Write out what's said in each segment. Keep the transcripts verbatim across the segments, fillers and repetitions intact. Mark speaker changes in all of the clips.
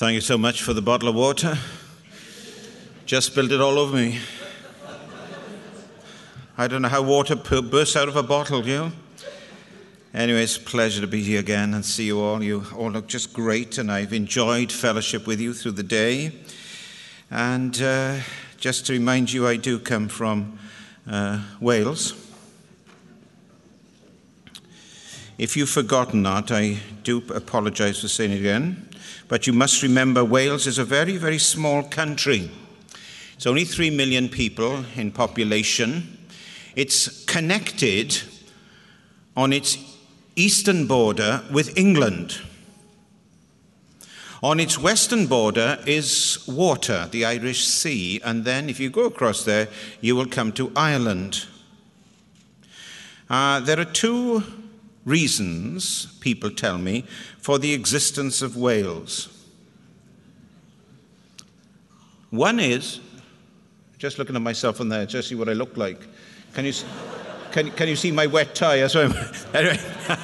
Speaker 1: Thank you so much for the bottle of water. Just spilled it all over me. I don't know how water bursts out of a bottle, you know? Anyway, it's a pleasure to be here again and see you all. You all look just great, and I've enjoyed fellowship with you through the day. And uh, just to remind you, I do come from uh, Wales. If you've forgotten that, I do apologize for saying it again. But you must remember, Wales is a very, very small country. It's only three million people in population. It's connected on its eastern border with England. On its western border is water, the Irish Sea, and then if you go across there, you will come to Ireland. Uh, there are two reasons, people tell me, for the existence of Wales. One is, just looking at myself on there, just see what I look like. Can you, can, can you see my wet tie? That's what I'm, anyway.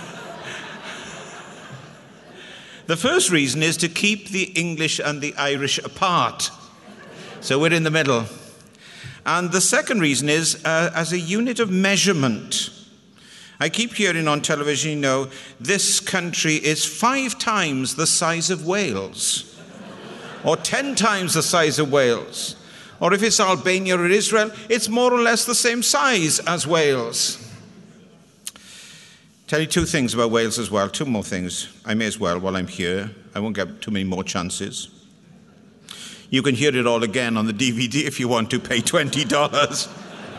Speaker 1: The first reason is to keep the English and the Irish apart. So we're in the middle. And the second reason is uh, as a unit of measurement. I keep hearing on television, you know, this country is five times the size of Wales, or ten times the size of Wales. Or if it's Albania or Israel, it's more or less the same size as Wales. Tell you two things about Wales as well, two more things. I may as well while I'm here. I won't get too many more chances. You can hear it all again on the D V D if you want to pay twenty dollars.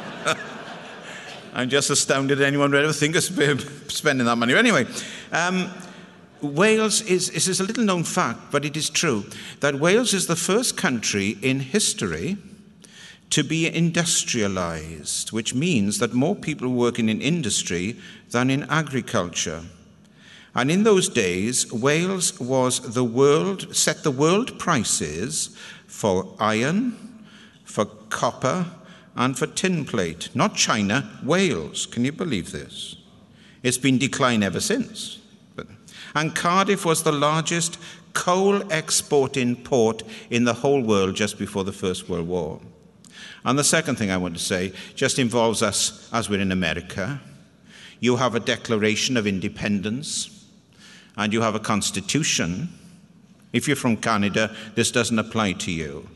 Speaker 1: I'm just astounded anyone would ever think of spending that money. Anyway, um, Wales is, this is a little known fact, but it is true, that Wales is the first country in history to be industrialized, which means that more people are working in industry than in agriculture. And in those days, Wales was the world, set the world prices for iron, for copper, and for tin plate. Not China, Wales. Can you believe this? It's been declined ever since. But, and Cardiff was the largest coal exporting port in the whole world just before the First World War. And the second thing I want to say just involves us as we're in America. You have a Declaration of Independence, and you have a Constitution. If you're from Canada, this doesn't apply to you.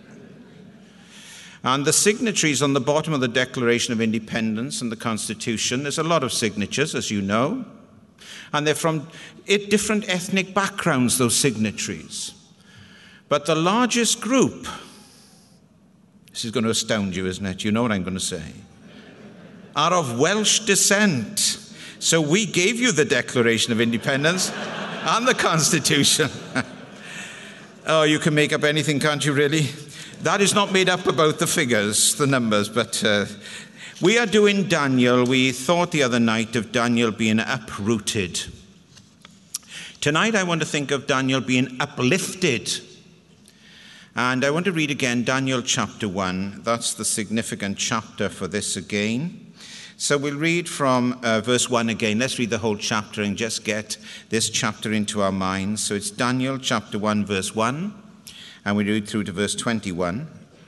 Speaker 1: And the signatories on the bottom of the Declaration of Independence and the Constitution, there's a lot of signatures, as you know. And they're from different ethnic backgrounds, those signatories. But the largest group, this is going to astound you, isn't it? You know what I'm going to say. Are of Welsh descent. So we gave you the Declaration of Independence and the Constitution. Oh, you can make up anything, can't you, really? That is not made up about the figures, the numbers, but uh, we are doing Daniel. We thought the other night of Daniel being uprooted. Tonight I want to think of Daniel being uplifted. And I want to read again Daniel chapter one. That's the significant chapter for this again. So we'll read from uh, verse one again. Let's read the whole chapter and just get this chapter into our minds. So it's Daniel chapter one, verse one. And we read through to verse twenty-one.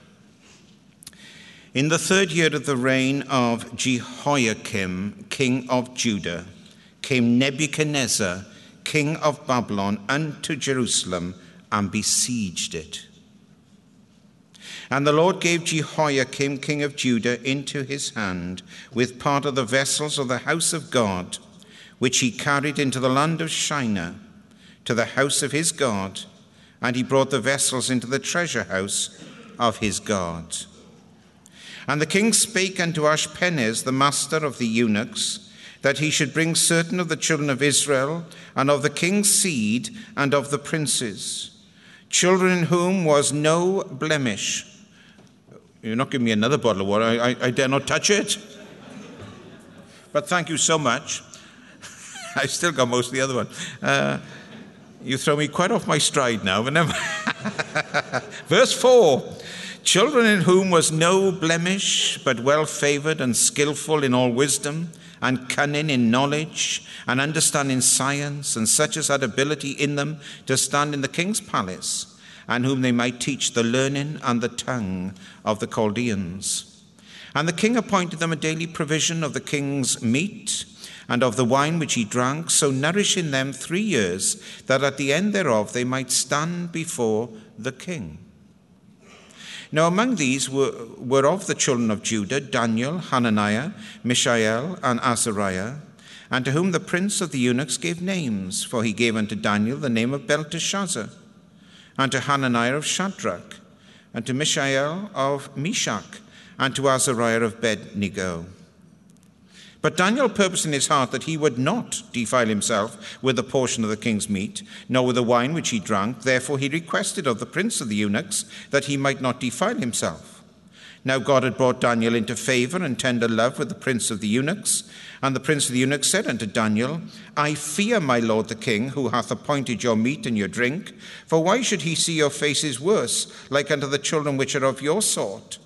Speaker 1: In the third year of the reign of Jehoiakim, king of Judah, came Nebuchadnezzar, king of Babylon, unto Jerusalem and besieged it. And the Lord gave Jehoiakim, king of Judah, into his hand with part of the vessels of the house of God, which he carried into the land of Shinar, to the house of his God, and he brought the vessels into the treasure house of his God. And the king spake unto Ashpenaz, the master of the eunuchs, that he should bring certain of the children of Israel, and of the king's seed, and of the princes, children in whom was no blemish. You're not giving me another bottle of water. I, I, I dare not touch it. But thank you so much. I still got most of the other one. Uh, You throw me quite off my stride now, but never. Verse four, children in whom was no blemish, but well favored and skillful in all wisdom and cunning in knowledge, and understanding science, and such as had ability in them to stand in the king's palace, and whom they might teach the learning and the tongue of the Chaldeans. And the king appointed them a daily provision of the king's meat, and of the wine which he drank, so nourishing them three years, that at the end thereof they might stand before the king. Now among these were, were of the children of Judah, Daniel, Hananiah, Mishael, and Azariah, and to whom the prince of the eunuchs gave names, for he gave unto Daniel the name of Belteshazzar, and to Hananiah of Shadrach, and to Mishael of Meshach, and to Azariah of Abednego. But Daniel purposed in his heart that he would not defile himself with a portion of the king's meat, nor with the wine which he drank. Therefore he requested of the prince of the eunuchs that he might not defile himself. Now God had brought Daniel into favor and tender love with the prince of the eunuchs. And the prince of the eunuchs said unto Daniel, I fear my lord the king, who hath appointed your meat and your drink. For why should he see your faces worse, like unto the children which are of your sort?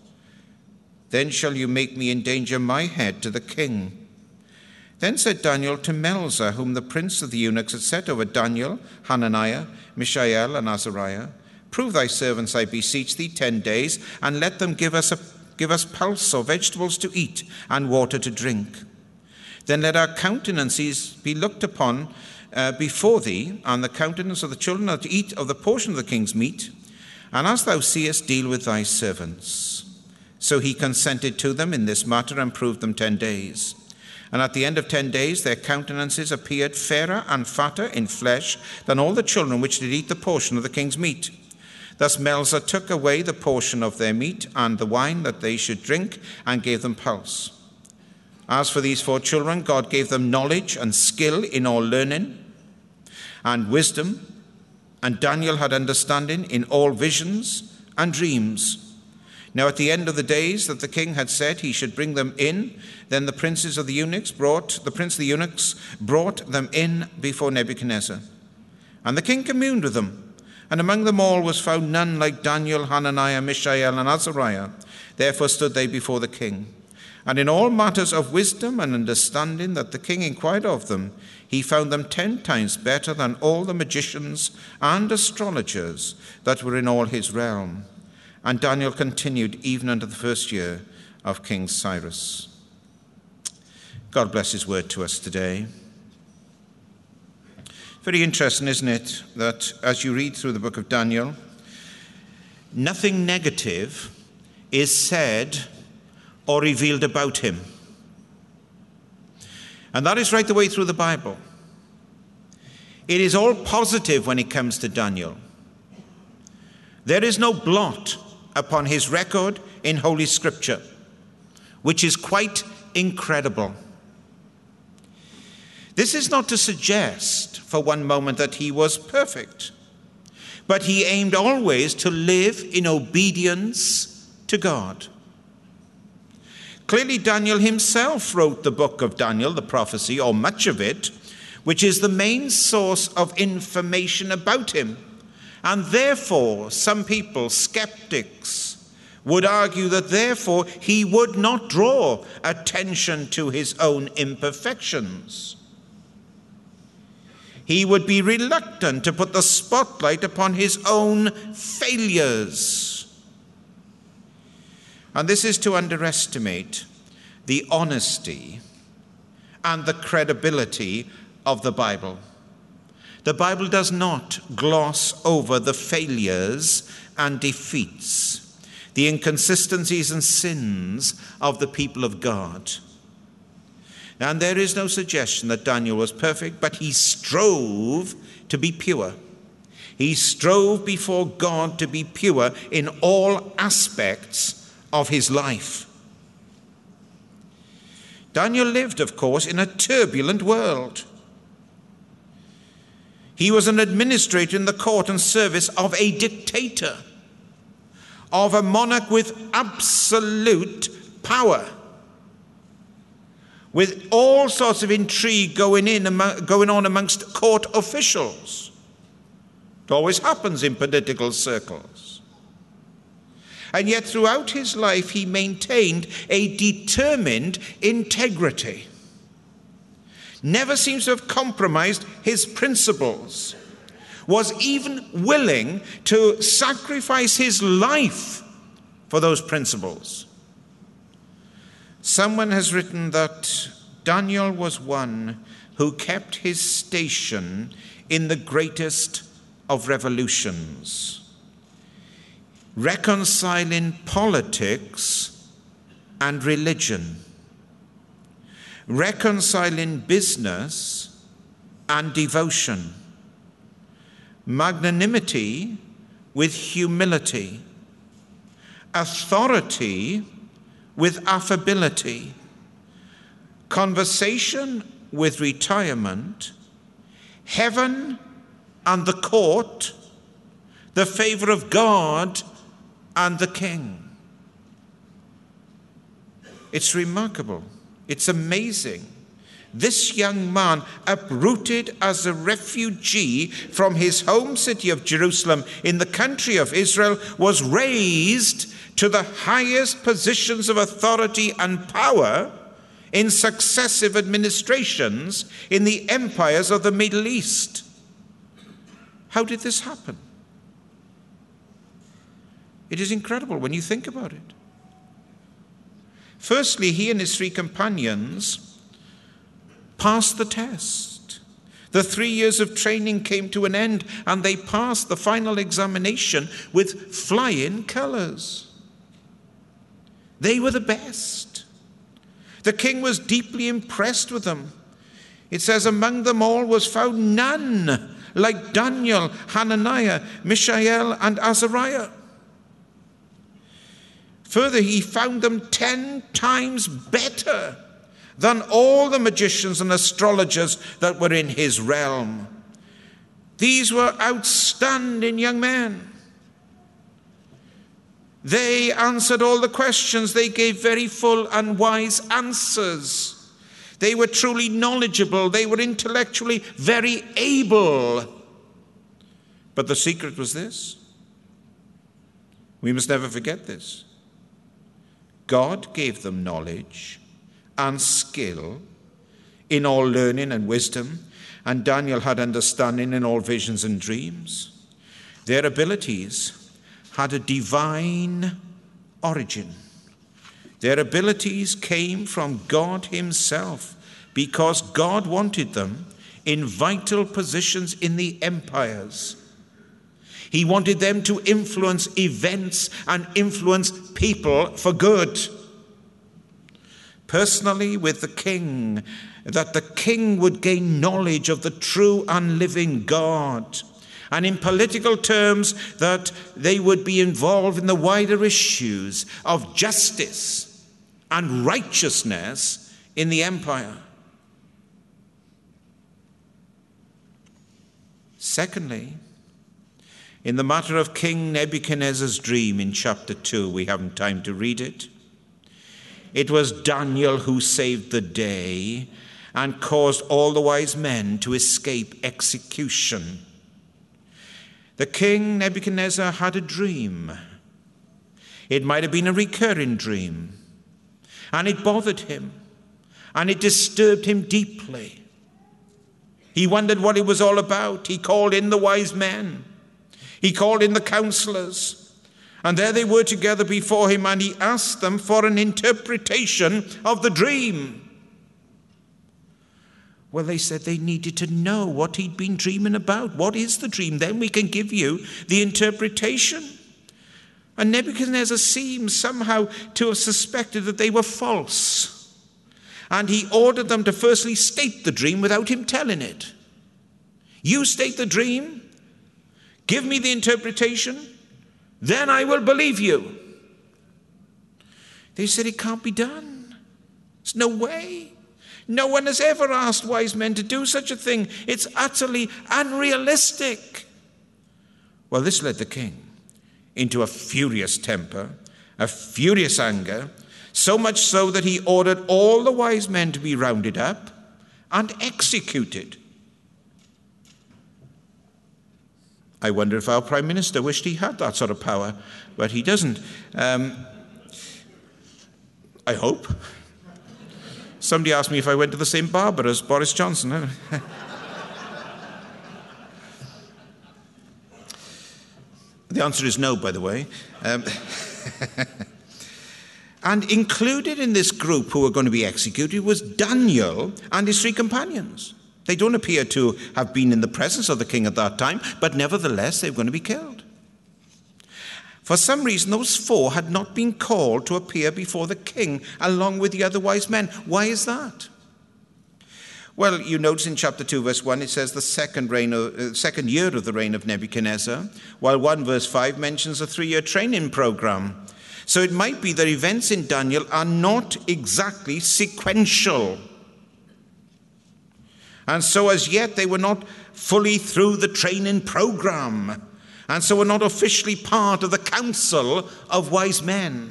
Speaker 1: Then shall you make me endanger my head to the king. Then said Daniel to Melzar, whom the prince of the eunuchs had set over Daniel, Hananiah, Mishael, and Azariah, prove thy servants, I beseech thee, ten days, and let them give us a, give us pulse or vegetables to eat, and water to drink. Then let our countenances be looked upon uh, before thee, and the countenance of the children that eat of the portion of the king's meat, and as thou seest, deal with thy servants. So he consented to them in this matter, and proved them ten days. And at the end of ten days their countenances appeared fairer and fatter in flesh than all the children which did eat the portion of the king's meat. Thus Melzar took away the portion of their meat and the wine that they should drink, and gave them pulse. As for these four children, God gave them knowledge and skill in all learning and wisdom, and Daniel had understanding in all visions and dreams. Now at the end of the days that the king had said he should bring them in, then the princes of the eunuchs brought the prince of the eunuchs brought them in before Nebuchadnezzar. And the king communed with them, and among them all was found none like Daniel, Hananiah, Mishael, and Azariah. Therefore stood they before the king. And in all matters of wisdom and understanding that the king inquired of them, he found them ten times better than all the magicians and astrologers that were in all his realm. And Daniel continued even unto the first year of King Cyrus. God bless his word to us today. Very interesting, isn't it, that as you read through the book of Daniel, nothing negative is said or revealed about him. And that is right the way through the Bible. It is all positive when it comes to Daniel. There is no blot upon his record in Holy Scripture, which is quite incredible. This is not to suggest for one moment that he was perfect, but he aimed always to live in obedience to God. Clearly, Daniel himself wrote the book of Daniel, the prophecy, or much of it, which is the main source of information about him. And therefore, some people, skeptics, would argue that therefore he would not draw attention to his own imperfections. He would be reluctant to put the spotlight upon his own failures. And this is to underestimate the honesty and the credibility of the Bible. The Bible does not gloss over the failures and defeats, the inconsistencies and sins of the people of God. And there is no suggestion that Daniel was perfect, but he strove to be pure. He strove before God to be pure in all aspects of his life. Daniel lived, of course, in a turbulent world. He was an administrator in the court and service of a dictator, of a monarch with absolute power, with all sorts of intrigue going in, going on amongst court officials. It always happens in political circles. And yet throughout his life he maintained a determined integrity. never seems to have compromised his principles, was even willing to sacrifice his life for those principles. Someone has written that Daniel was one who kept his station in the greatest of revolutions, reconciling politics and religion, reconciling business and devotion, magnanimity with humility, authority with affability, conversation with retirement, heaven and the court, the favor of God and the king. It's remarkable. It's amazing. This young man, uprooted as a refugee from his home city of Jerusalem in the country of Israel, was raised to the highest positions of authority and power in successive administrations in the empires of the Middle East. How did this happen? It is incredible when you think about it. Firstly, he and his three companions passed the test. The three years of training came to an end, and they passed the final examination with flying colors. They were the best. The king was deeply impressed with them. It says, among them all was found none like Daniel, Hananiah, Mishael, and Azariah. Further, he found them ten times better than all the magicians and astrologers that were in his realm. These were outstanding young men. They answered all the questions. They gave very full and wise answers. They were truly knowledgeable. They were intellectually very able. But the secret was this. We must never forget this. God gave them knowledge and skill in all learning and wisdom, and Daniel had understanding in all visions and dreams. Their abilities had a divine origin. Their abilities came from God himself, because God wanted them in vital positions in the empires. He wanted them to influence events and influence people for good. Personally, with the king, that the king would gain knowledge of the true and living God. And in political terms, that they would be involved in the wider issues of justice and righteousness in the empire. Secondly, in the matter of King Nebuchadnezzar's dream in chapter two, we haven't time to read it. It was Daniel who saved the day and caused all the wise men to escape execution. The king Nebuchadnezzar had a dream. It might have been a recurring dream, and it bothered him, and it disturbed him deeply. He wondered what it was all about. He called in the wise men. He called in the counselors, and there they were together before him, and he asked them for an interpretation of the dream. Well, they said they needed to know what he'd been dreaming about. What is the dream? Then we can give you the interpretation. And Nebuchadnezzar seems somehow to have suspected that they were false. And he ordered them to firstly state the dream without him telling it. You state the dream, give me the interpretation, then I will believe you. They said it can't be done. There's no way. No one has ever asked wise men to do such a thing. It's utterly unrealistic. Well, this led the king into a furious temper, a furious anger, so much so that he ordered all the wise men to be rounded up and executed. I wonder if our Prime Minister wished he had that sort of power, but he doesn't. Um, I hope. Somebody asked me if I went to the same barber as Boris Johnson. The answer is no, by the way. Um, and included in this group who were going to be executed was Daniel and his three companions. They don't appear to have been in the presence of the king at that time, but nevertheless, they were going to be killed. For some reason, those four had not been called to appear before the king along with the other wise men. Why is that? Well, you notice in chapter two, verse one, it says the second reign of, uh, second year of the reign of Nebuchadnezzar, while one verse five mentions a three-year training program. So it might be that events in Daniel are not exactly sequential. And so as yet, they were not fully through the training program, and so were not officially part of the council of wise men.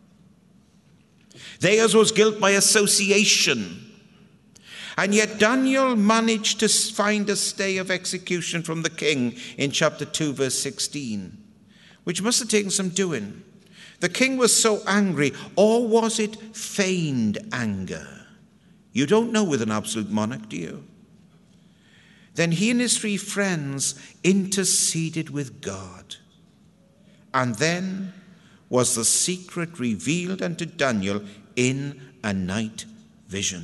Speaker 1: Theirs was guilt by association. And yet Daniel managed to find a stay of execution from the king in chapter two, verse sixteen, which must have taken some doing. The king was so angry, or was it feigned anger? You don't know with an absolute monarch, do you? Then he and his three friends interceded with God. And then was the secret revealed unto Daniel in a night vision.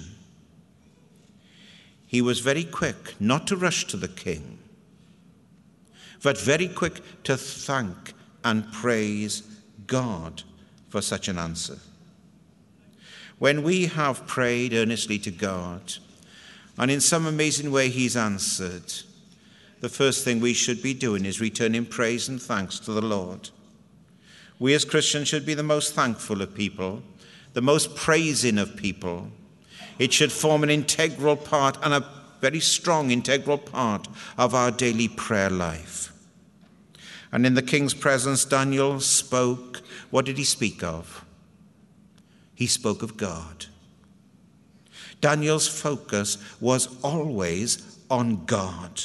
Speaker 1: He was very quick not to rush to the king, but very quick to thank and praise God for such an answer. When we have prayed earnestly to God, and in some amazing way he's answered, the first thing we should be doing is returning praise and thanks to the Lord. We as Christians should be the most thankful of people, the most praising of people. It should form an integral part, and a very strong integral part, of our daily prayer life. And in the king's presence, Daniel spoke. What did he speak of? He spoke of God. Daniel's focus was always on God.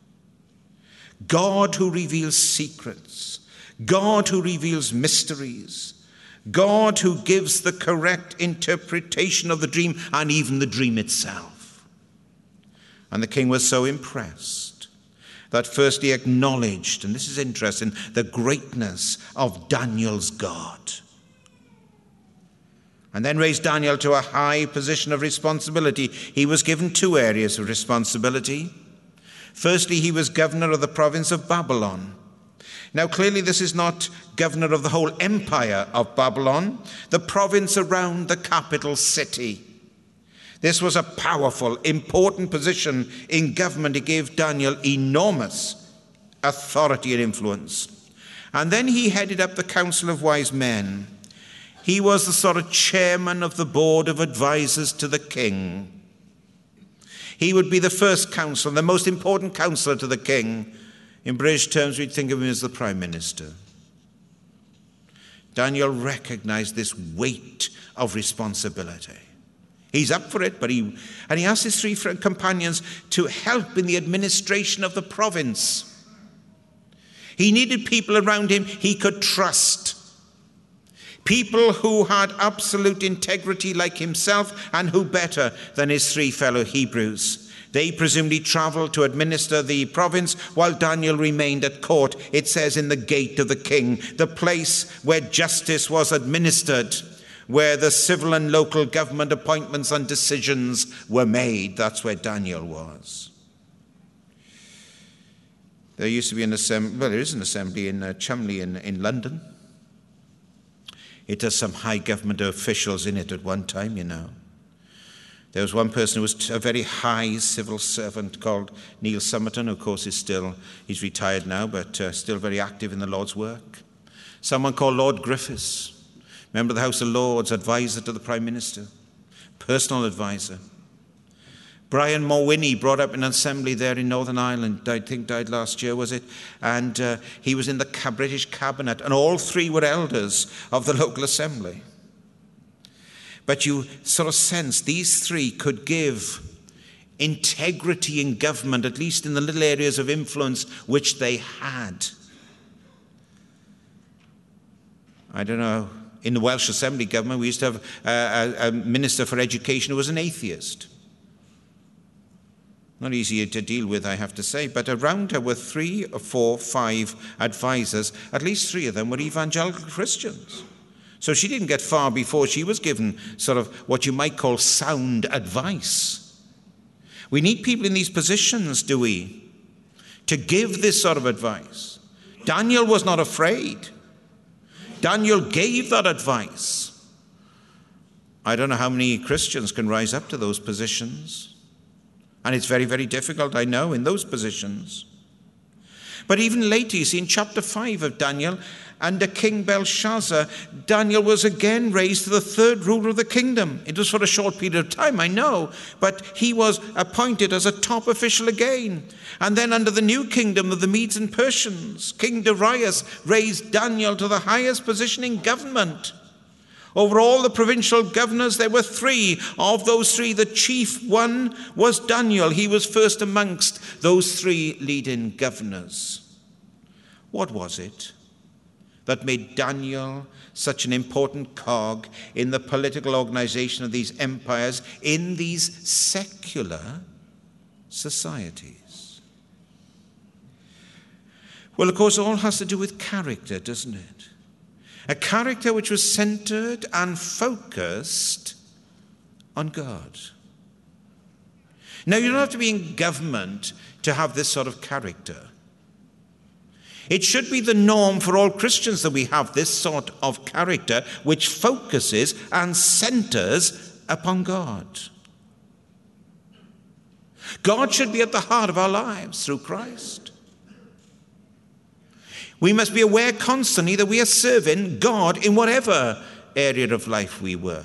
Speaker 1: God who reveals secrets. God who reveals mysteries. God who gives the correct interpretation of the dream and even the dream itself. And the king was so impressed that first he acknowledged, and this is interesting, the greatness of Daniel's God. And then raised Daniel to a high position of responsibility. He was given two areas of responsibility. Firstly, he was governor of the province of Babylon. Now, clearly this is not governor of the whole empire of Babylon, the province around the capital city. This was a powerful, important position in government. It gave Daniel enormous authority and influence. And then he headed up the council of wise men. He was the sort of chairman of the board of advisors to the king. He would be the first counselor, the most important counselor to the king. In British terms, we'd think of him as the prime minister. Daniel recognized this weight of responsibility. He's up for it, but he and he asked his three companions to help in the administration of the province. He needed people around him he could trust. People who had absolute integrity like himself, and who better than his three fellow Hebrews. They presumably traveled to administer the province while Daniel remained at court. It says in the gate of the king, the place where justice was administered, where the civil and local government appointments and decisions were made. That's where Daniel was. There used to be an assembly, well, there is an assembly in uh, Chumley in, in London. It has some high government officials in it at one time, you know. There was one person who was a very high civil servant called Neil Somerton, who of course is still, he's retired now, but uh, still very active in the Lord's work. Someone called Lord Griffiths, member of the House of Lords, advisor to the Prime Minister, personal advisor. Brian Mulwiney, brought up in an assembly there in Northern Ireland, I think died last year, was it? And uh, he was in the British cabinet, and all three were elders of the local assembly. But you sort of sense these three could give integrity in government, at least in the little areas of influence which they had. I don't know in the Welsh Assembly government, we used to have a, a, a minister for education who was an atheist. Not easy to deal with, I have to say, but around her were three or four, five advisors. At least three of them were evangelical Christians. So she didn't get far before she was given sort of what you might call sound advice. We need people in these positions, do we, to give this sort of advice. Daniel was not afraid. Daniel gave that advice. I don't know how many Christians can rise up to those positions. And it's very, very difficult, I know, in those positions. But even later, you see, in chapter five of Daniel, under King Belshazzar, Daniel was again raised to the third ruler of the kingdom. It was for a short period of time, I know, but he was appointed as a top official again. And then under the new kingdom of the Medes and Persians, King Darius raised Daniel to the highest position in government. Over all the provincial governors, there were three. Of those three, the chief one was Daniel. He was first amongst those three leading governors. What was it that made Daniel such an important cog in the political organization of these empires in these secular societies? Well, of course, all has to do with character, doesn't it? A character which was centered and focused on God. Now, you don't have to be in government to have this sort of character. It should be the norm for all Christians that we have this sort of character which focuses and centers upon God. God should be at the heart of our lives through Christ. We must be aware constantly that we are serving God in whatever area of life we work.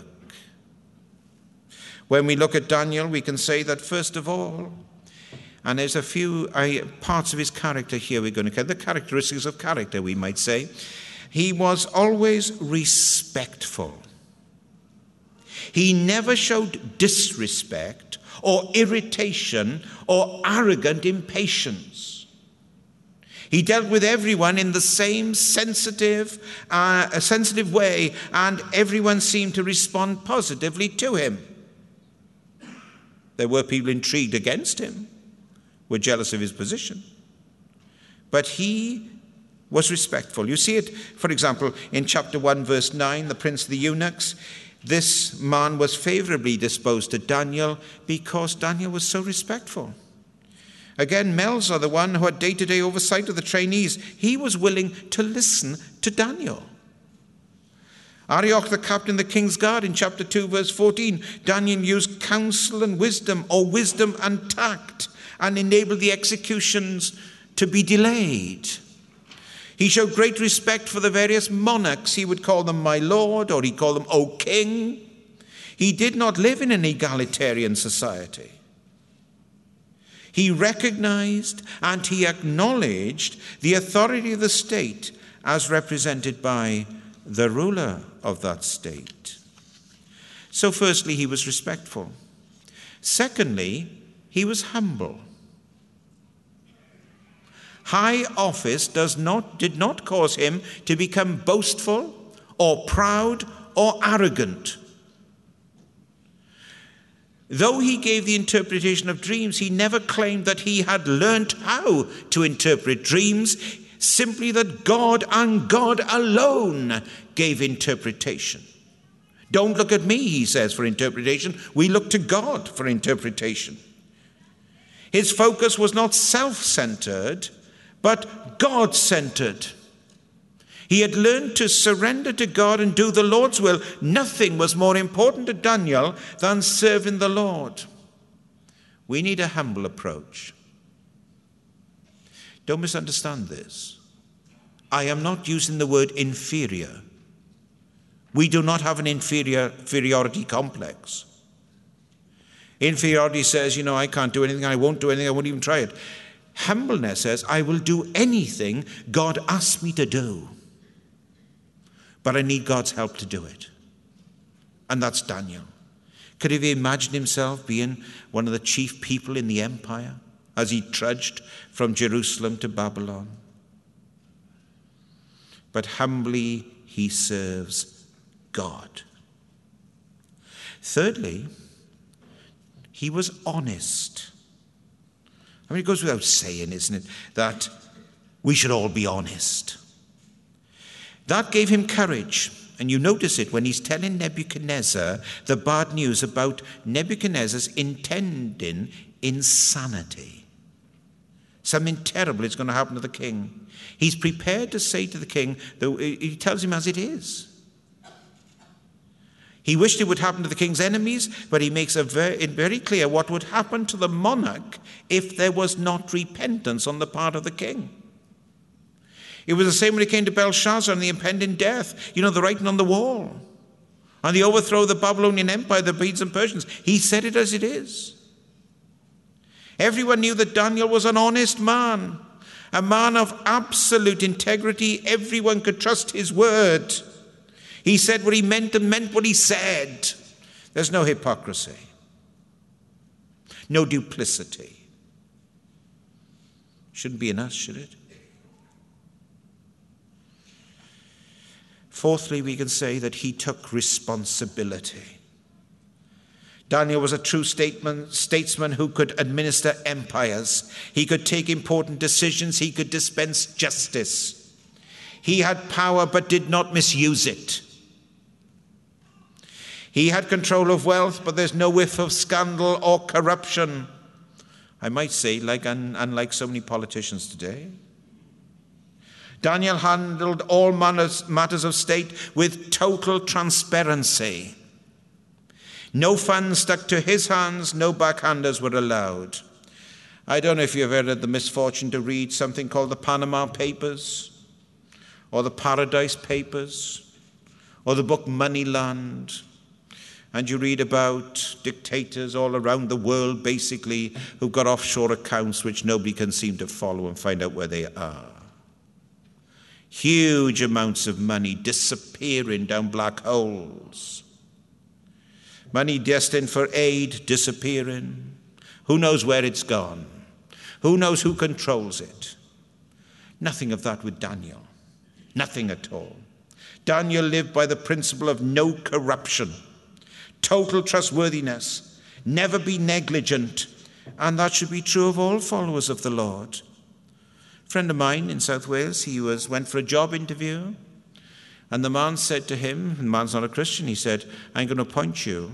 Speaker 1: When we look at Daniel, we can say that first of all, and there's a few uh, parts of his character here we're going to cover, the characteristics of character, we might say. He was always respectful. He never showed disrespect or irritation or arrogant impatience. He dealt with everyone in the same sensitive, uh, sensitive way, and everyone seemed to respond positively to him. There were people intrigued against him, were jealous of his position. But he was respectful. You see it, for example, in chapter one, verse nine, the prince of the eunuchs. This man was favorably disposed to Daniel because Daniel was so respectful. Again, Melzar, the one who had day-to-day oversight of the trainees, he was willing to listen to Daniel. Arioch, the captain of the king's guard, in chapter two, verse fourteen, Daniel used counsel and wisdom, or wisdom and tact, and enabled the executions to be delayed. He showed great respect for the various monarchs. He would call them my lord, or he'd call them O king. He did not live in an egalitarian society. He recognized and he acknowledged the authority of the state as represented by the ruler of that state. So firstly, he was respectful. Secondly, he was humble. High office does not, did not cause him to become boastful or proud or arrogant. Though he gave the interpretation of dreams, he never claimed that he had learnt how to interpret dreams, simply that God and God alone gave interpretation. Don't look at me, he says, for interpretation. We look to God for interpretation. His focus was not self-centered, but God-centered. He had learned to surrender to God and do the Lord's will. Nothing was more important to Daniel than serving the Lord. We need a humble approach. Don't misunderstand this. I am not using the word inferior. We do not have an inferior inferiority complex. Inferiority says, you know, I can't do anything, I won't do anything, I won't even try it. Humbleness says, I will do anything God asks me to do. But I need God's help to do it. And that's Daniel. Could he imagine himself being one of the chief people in the empire as he trudged from Jerusalem to Babylon? But humbly he serves God. Thirdly, he was honest. I mean, it goes without saying, isn't it, that we should all be honest. That gave him courage. And you notice it when he's telling Nebuchadnezzar the bad news about Nebuchadnezzar's intending insanity. Something terrible is going to happen to the king. He's prepared to say to the king, though he tells him as it is. He wished it would happen to the king's enemies, but he makes it very, very clear what would happen to the monarch if there was not repentance on the part of the king. It was the same when it came to Belshazzar and the impending death. You know, the writing on the wall. And the overthrow of the Babylonian Empire, the Medes and Persians. He said it as it is. Everyone knew that Daniel was an honest man. A man of absolute integrity. Everyone could trust his word. He said what he meant and meant what he said. There's no hypocrisy. No duplicity. Shouldn't be in us, should it? Fourthly, we can say that he took responsibility. Daniel was a true statesman, statesman who could administer empires. He could take important decisions. He could dispense justice. He had power but did not misuse it. He had control of wealth, but there's no whiff of scandal or corruption. I might say, like unlike so many politicians today. Daniel handled all matters, matters of state with total transparency. No funds stuck to his hands, no backhanders were allowed. I don't know if you've ever had the misfortune to read something called the Panama Papers, or the Paradise Papers, or the book Moneyland, and you read about dictators all around the world, basically, who've got offshore accounts which nobody can seem to follow and find out where they are. Huge amounts of money disappearing down black holes. Money destined for aid disappearing. Who knows where it's gone? Who knows who controls it? Nothing of that with Daniel. Nothing at all. Daniel lived by the principle of no corruption, total trustworthiness, never be negligent, and that should be true of all followers of the Lord. A friend of mine in South Wales, he was went for a job interview, and the man said to him, and the man's not a Christian, he said, "I'm going to appoint you."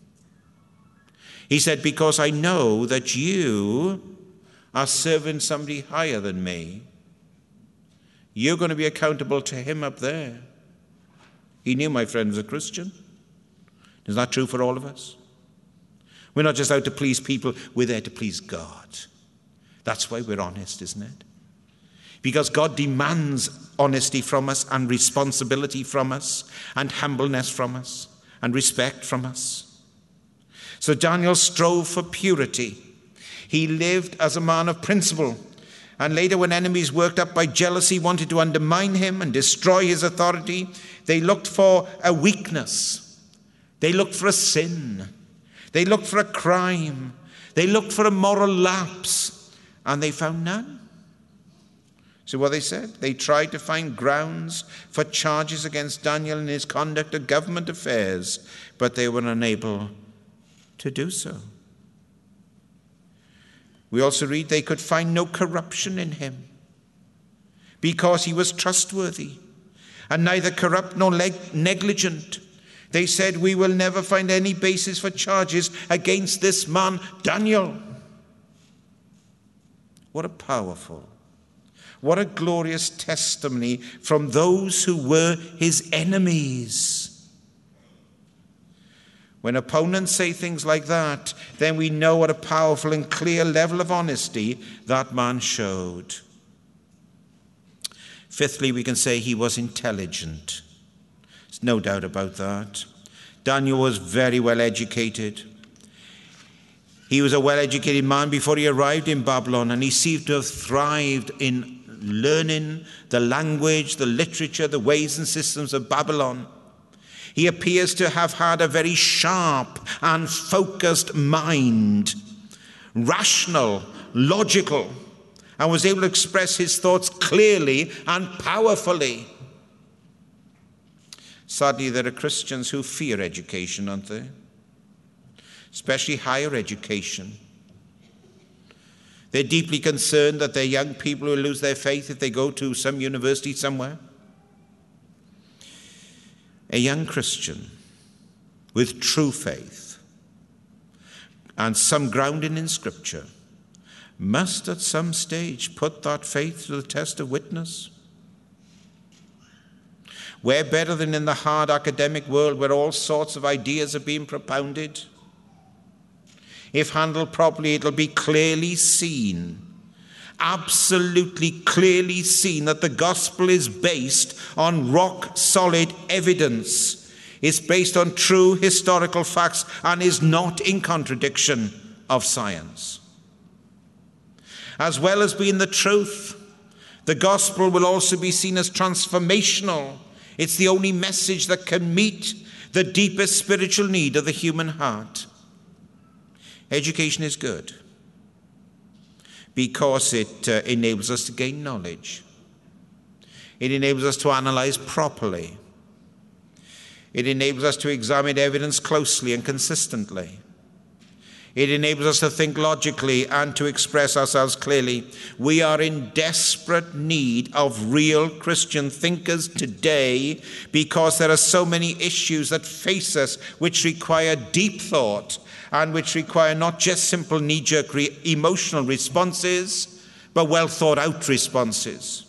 Speaker 1: He said, "Because I know that you are serving somebody higher than me. You're going to be accountable to him up there." He knew my friend was a Christian. Is that true for all of us? We're not just out to please people, we're there to please God. That's why we're honest, isn't it? Because God demands honesty from us and responsibility from us and humbleness from us and respect from us. So Daniel strove for purity. He lived as a man of principle. And later, when enemies worked up by jealousy wanted to undermine him and destroy his authority, they looked for a weakness. They looked for a sin. They looked for a crime. They looked for a moral lapse. And they found none. So what they said? They tried to find grounds for charges against Daniel in his conduct of government affairs, but they were unable to do so. We also read they could find no corruption in him because he was trustworthy and neither corrupt nor negligent. They said, "We will never find any basis for charges against this man, Daniel." What a powerful, what a glorious testimony from those who were his enemies. When opponents say things like that, then we know what a powerful and clear level of honesty that man showed. Fifthly, we can say he was intelligent. There's no doubt about that. Daniel was very well educated. He was a well-educated man before he arrived in Babylon, and he seemed to have thrived in learning the language, the literature, the ways and systems of Babylon. He appears to have had a very sharp and focused mind, rational, logical, and was able to express his thoughts clearly and powerfully. Sadly, there are Christians who fear education, aren't there? Especially higher education. They're deeply concerned that their young people will lose their faith if they go to some university somewhere. A young Christian with true faith and some grounding in Scripture must at some stage put that faith to the test of witness. Where better than in the hard academic world where all sorts of ideas are being propounded? If handled properly, it'll be clearly seen, absolutely clearly seen, that the gospel is based on rock-solid evidence. It's based on true historical facts and is not in contradiction of science. As well as being the truth, the gospel will also be seen as transformational. It's the only message that can meet the deepest spiritual need of the human heart. Education is good because it uh, enables us to gain knowledge. It enables us to analyze properly. It enables us to examine evidence closely and consistently. It enables us to think logically and to express ourselves clearly. We are in desperate need of real Christian thinkers today because there are so many issues that face us which require deep thought and which require not just simple knee-jerk re- emotional responses, but well-thought-out responses.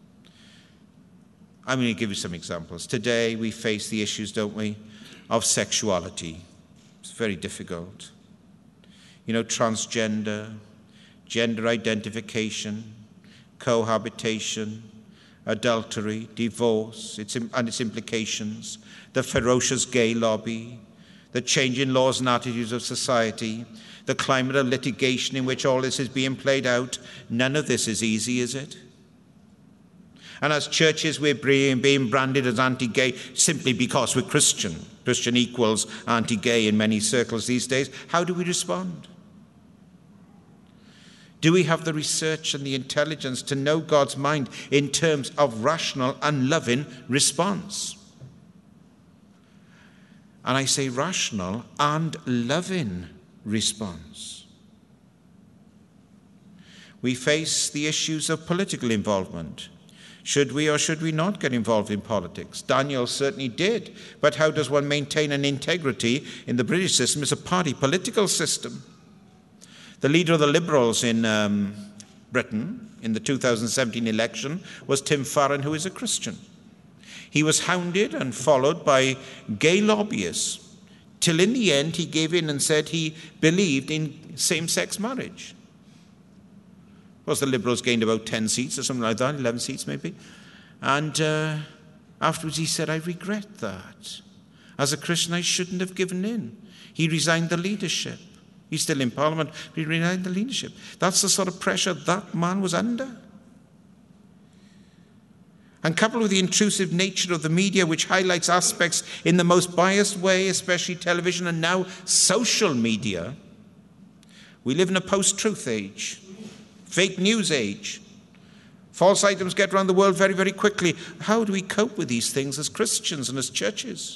Speaker 1: I'm going to give you some examples. Today we face the issues, don't we, of sexuality. It's very difficult. You know, transgender, gender identification, cohabitation, adultery, divorce, its, and its implications, the ferocious gay lobby, the changing laws and attitudes of society, the climate of litigation in which all this is being played out. None of this is easy, is it? And as churches, we're being branded as anti-gay simply because we're Christian. Christian equals anti-gay in many circles these days. How do we respond? Do we have the research and the intelligence to know God's mind in terms of rational and loving response? And I say rational and loving response. We face the issues of political involvement. Should we or should we not get involved in politics? Daniel certainly did. But how does one maintain an integrity in the British system? It's a party political system. The leader of the Liberals in um, Britain in the two thousand seventeen election was Tim Farron, who is a Christian. He was hounded and followed by gay lobbyists, till in the end he gave in and said he believed in same-sex marriage. Of course, the Liberals gained about ten seats or something like that, eleven seats maybe. And uh, afterwards he said, I regret that. As a Christian, I shouldn't have given in. He resigned the leadership. He's still in Parliament, but he resigned the leadership. That's the sort of pressure that man was under. And coupled with the intrusive nature of the media, which highlights aspects in the most biased way, especially television and now social media, we live in a post-truth age, fake news age. False items get around the world very, very quickly. How do we cope with these things as Christians and as churches?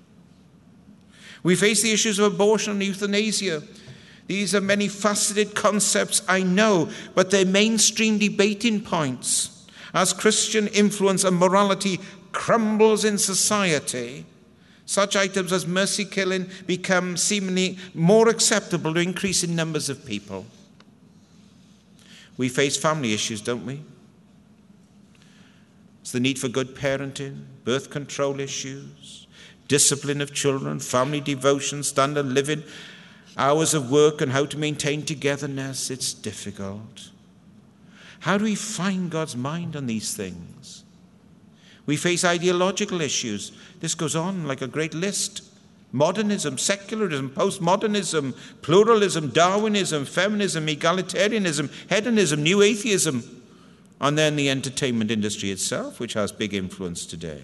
Speaker 1: We face the issues of abortion and euthanasia. These are many faceted concepts, I know, but they're mainstream debating points. As Christian influence and morality crumbles in society, such items as mercy killing become seemingly more acceptable to increasing numbers of people. We face family issues, don't we? It's the need for good parenting, birth control issues, discipline of children, family devotion, standard living, hours of work, and how to maintain togetherness. It's difficult. How do we find God's mind on these things? We face ideological issues. This goes on like a great list. Modernism, secularism, postmodernism, pluralism, Darwinism, feminism, egalitarianism, hedonism, new atheism, and then the entertainment industry itself, which has big influence today.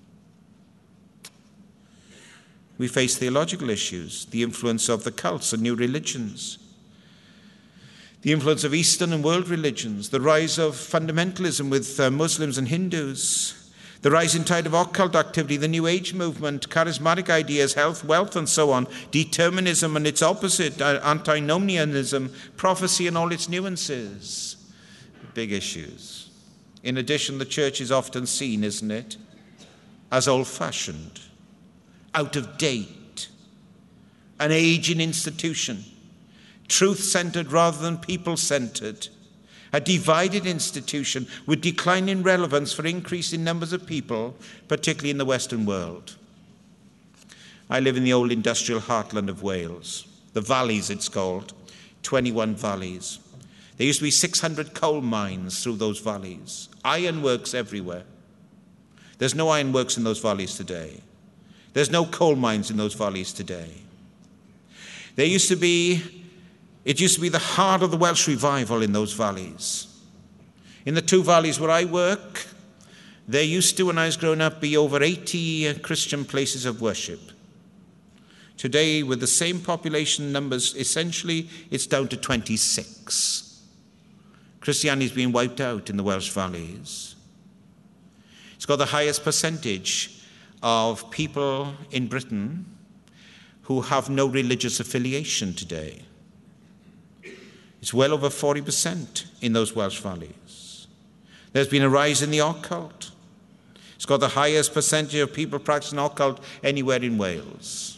Speaker 1: We face theological issues, the influence of the cults and new religions, the influence of Eastern and world religions, the rise of fundamentalism with uh, Muslims and Hindus, The rising tide of occult activity, the New Age movement, charismatic ideas, health, wealth, and so on, determinism and its opposite, antinomianism, prophecy and all its nuances. Big issues. In addition, the church is often seen, isn't it, as old-fashioned, out of date, an aging institution, truth-centered rather than people-centered, a divided institution with declining relevance for increasing numbers of people, particularly in the Western world. I live in the old industrial heartland of Wales, the valleys it's called, twenty-one valleys. There used to be six hundred coal mines through those valleys, ironworks everywhere. There's no ironworks in those valleys today. There's no coal mines in those valleys today. There used to be It used to be the heart of the Welsh revival in those valleys. In the two valleys where I work, there used to, when I was growing up, be over eighty Christian places of worship. Today, with the same population numbers, essentially, it's down to twenty-six. Christianity has been wiped out in the Welsh valleys. It's got the highest percentage of people in Britain who have no religious affiliation today. It's well over forty percent in those Welsh valleys. There's been a rise in the occult. It's got the highest percentage of people practicing occult anywhere in Wales.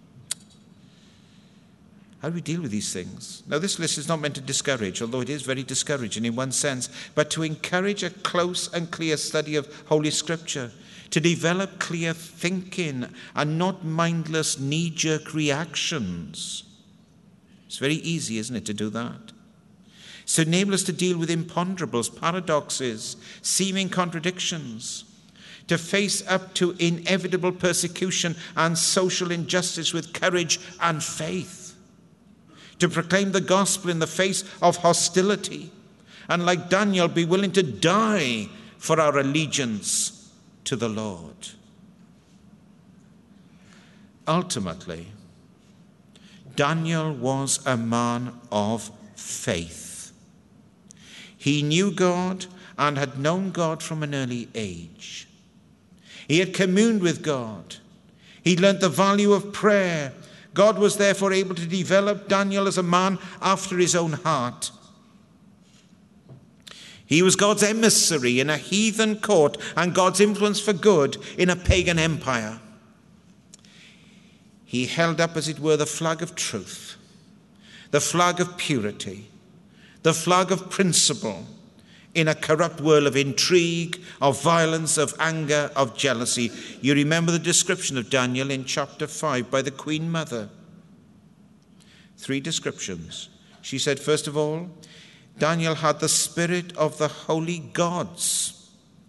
Speaker 1: How do we deal with these things? Now, this list is not meant to discourage, although it is very discouraging in one sense, but to encourage a close and clear study of Holy Scripture, to develop clear thinking and not mindless knee-jerk reactions. It's very easy, isn't it, to do that? So enable us to deal with imponderables, paradoxes, seeming contradictions, to face up to inevitable persecution and social injustice with courage and faith, to proclaim the gospel in the face of hostility, and like Daniel, be willing to die for our allegiance to the Lord. Ultimately, Daniel was a man of faith. He knew God and had known God from an early age. He had communed with God. He learnt the value of prayer. God was therefore able to develop Daniel as a man after his own heart. He was God's emissary in a heathen court and God's influence for good in a pagan empire. He held up, as it were, the flag of truth, the flag of purity, the flag of principle in a corrupt world of intrigue, of violence, of anger, of jealousy. You remember the description of Daniel in chapter five by the Queen Mother. Three descriptions. She said, first of all, Daniel had the spirit of the holy gods.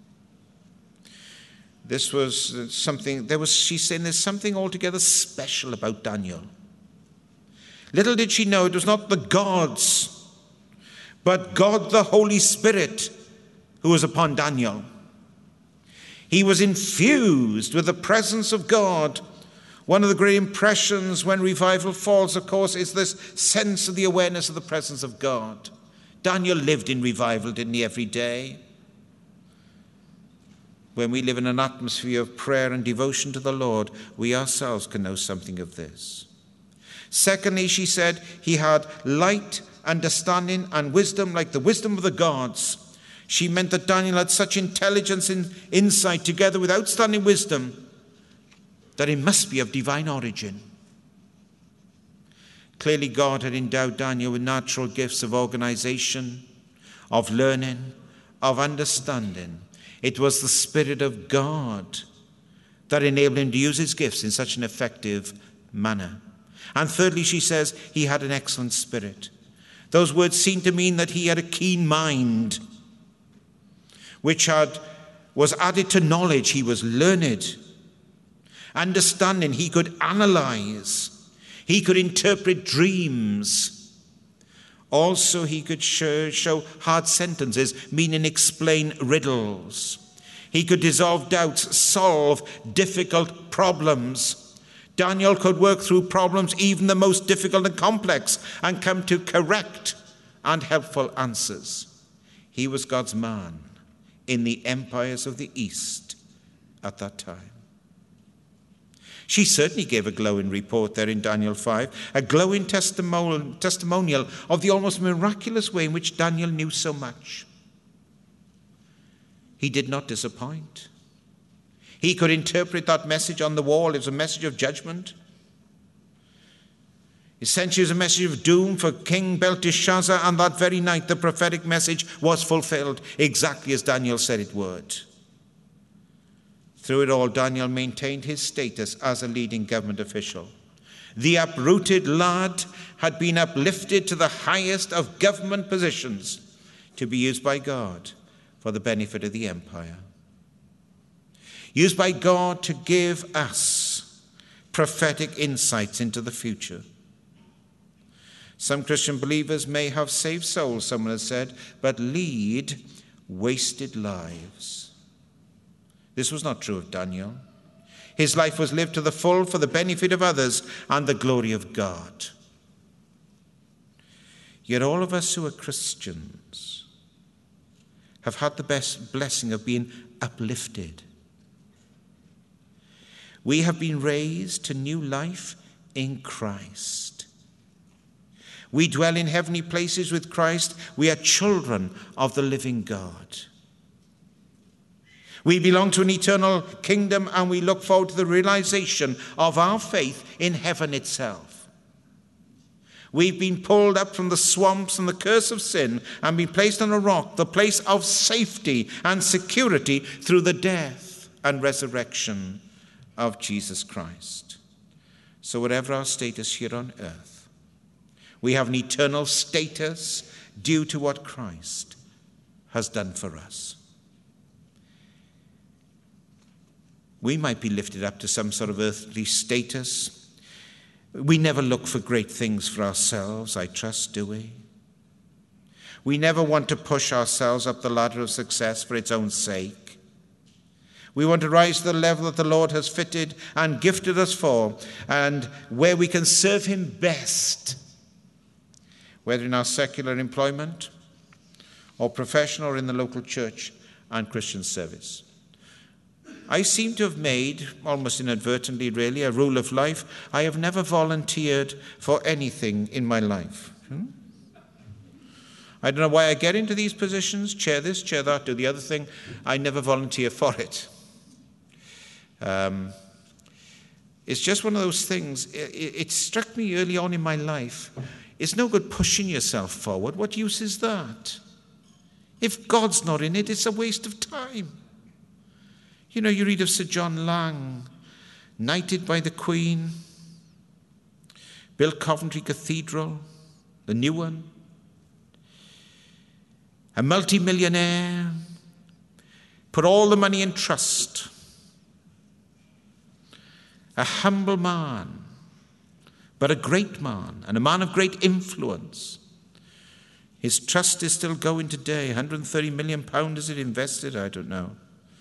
Speaker 1: This was something, there was, she's saying there's something altogether special about Daniel. Little did she know it was not the gods, but God the Holy Spirit who was upon Daniel. He was infused with the presence of God. One of the great impressions when revival falls, of course, is this sense of the awareness of the presence of God. Daniel lived in revival, didn't he, every day? When we live in an atmosphere of prayer and devotion to the Lord, we ourselves can know something of this. Secondly, she said, he had light, understanding, and wisdom like the wisdom of the gods. She meant that Daniel had such intelligence and insight together with outstanding wisdom that it must be of divine origin. Clearly, God had endowed Daniel with natural gifts of organization, of learning, of understanding. It was the Spirit of God that enabled him to use his gifts in such an effective manner. And thirdly, she says, he had an excellent spirit. Those words seem to mean that he had a keen mind, which had, was added to knowledge. He was learned. Understanding, he could analyze. He could interpret dreams. Also, he could show, show hard sentences, meaning explain riddles. He could dissolve doubts, solve difficult problems. Daniel could work through problems, even the most difficult and complex, and come to correct and helpful answers. He was God's man in the empires of the East at that time. She certainly gave a glowing report there in Daniel five, a glowing testimonial, testimonial of the almost miraculous way in which Daniel knew so much. He did not disappoint. He could interpret that message on the wall as a message of judgment. Essentially, it was a message of doom for King Belteshazzar, and that very night the prophetic message was fulfilled exactly as Daniel said it would. Through it all, Daniel maintained his status as a leading government official. The uprooted lad had been uplifted to the highest of government positions to be used by God for the benefit of the empire. Used by God to give us prophetic insights into the future. Some Christian believers may have saved souls, someone has said, but lead wasted lives. This was not true of Daniel. His life was lived to the full for the benefit of others and the glory of God. Yet all of us who are Christians have had the best blessing of being uplifted. We have been raised to new life in Christ. We dwell in heavenly places with Christ. We are children of the living God. We belong to an eternal kingdom, and we look forward to the realization of our faith in heaven itself. We've been pulled up from the swamps and the curse of sin and been placed on a rock, the place of safety and security through the death and resurrection of Jesus Christ. So whatever our status here on earth, we have an eternal status due to what Christ has done for us. We might be lifted up to some sort of earthly status. We never look for great things for ourselves, I trust, do we? We never want to push ourselves up the ladder of success for its own sake. We want to rise to the level that the Lord has fitted and gifted us for, and where we can serve him best, whether in our secular employment or professional or in the local church and Christian service. I seem to have made, almost inadvertently really, a rule of life. I have never volunteered for anything in my life. Hmm? I don't know why I get into these positions, chair this, chair that, do the other thing. I never volunteer for it. Um, it's just one of those things. It, it, it struck me early on in my life. It's no good pushing yourself forward. What use is that? If God's not in it, it's a waste of time. You know, you read of Sir John Lang, knighted by the Queen, built Coventry Cathedral, the new one, a multi-millionaire, put all the money in trust, a humble man, but a great man, and a man of great influence. His trust is still going today. one hundred thirty million pounds is it invested? I don't know.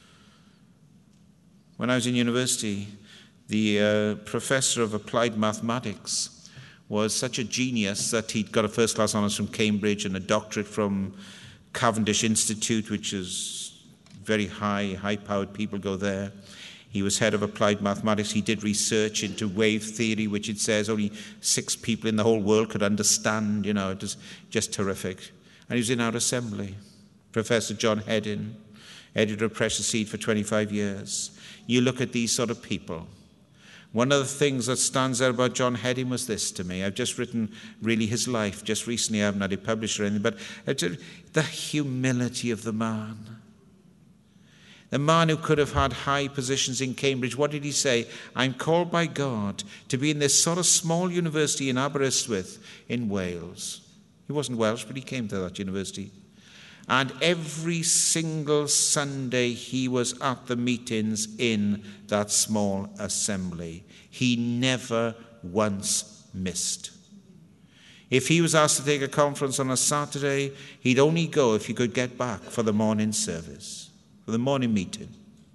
Speaker 1: When I was in university, the uh, professor of applied mathematics was such a genius that he'd got a first-class honours from Cambridge and a doctorate from Cavendish Institute, which is very high, high-powered people go there. He was head of applied mathematics. He did research into wave theory, which it says only six people in the whole world could understand. You know, it was just terrific. And he was in our assembly. Professor John Hedin, editor of Precious Seed for twenty-five years. You look at these sort of people. One of the things that stands out about John Hedin was this to me. I've just written really his life just recently. I haven't had it published or anything, but the humility of the man. The man who could have had high positions in Cambridge, what did he say? I'm called by God to be in this sort of small university in Aberystwyth in Wales. He wasn't Welsh, but he came to that university. And every single Sunday he was at the meetings in that small assembly. He never once missed. If he was asked to take a conference on a Saturday, he'd only go if he could get back for the morning service, for the morning meeting.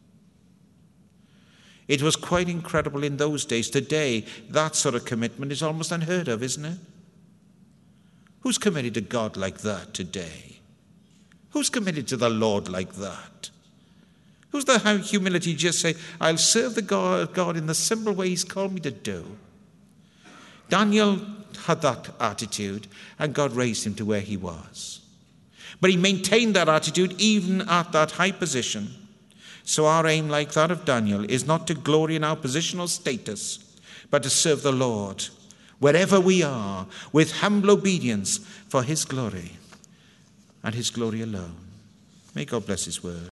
Speaker 1: It was quite incredible in those days. Today, that sort of commitment is almost unheard of, isn't it? Who's committed to God like that today? Who's committed to the Lord like that? Who's the humility to just say, I'll serve the God, God in the simple way he's called me to do? Daniel had that attitude, and God raised him to where he was. But he maintained that attitude even at that high position. So our aim, like that of Daniel, is not to glory in our positional status, but to serve the Lord wherever we are, with humble obedience for his glory and his glory alone. May God bless his word.